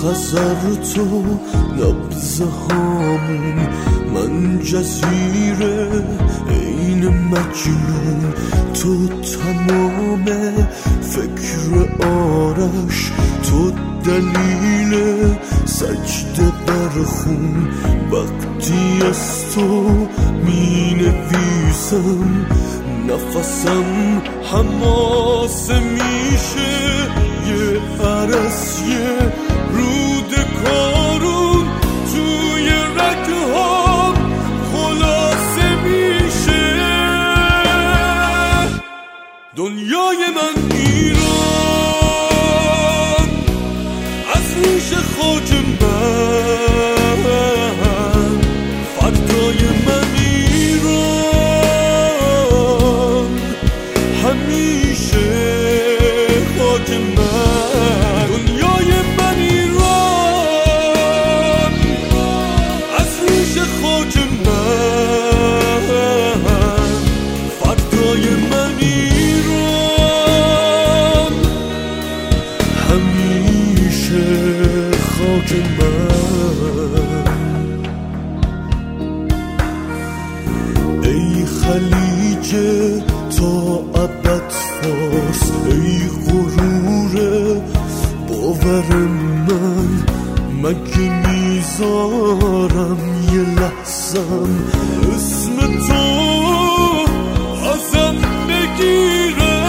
خزر تو نبض هامون، من جزیره این مجنون، تو تمام فکر آرش، تو دلیل سجده بر خون. وقتی از تو می نویسم نفسم حماسه میشه، یه عرص یه رود کارون توی رگهام خلاصه میشه. دنیای من ایران، از ریش خاک من، فردای من ایران، همیشه خاک من. دنیای من ایران، از ریش خاک من، فردای من ایران، همیشه خاک من. ای خلیج تا ابد فارس، ای غرور باور من، مگه میذارم یه لحظم اسم تو ازم بگیره.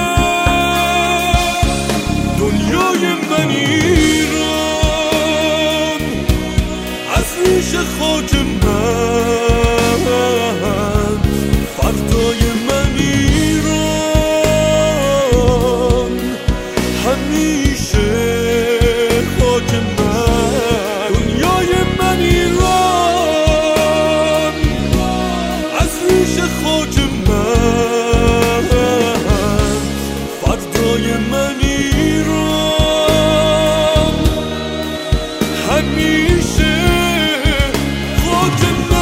دنیای من ایران، از ریش خاک من، فردای من ایران، همیشه خاک من. دنیای من ایران، از ریش خاک من، فردای من ایران، همیشه خاک من.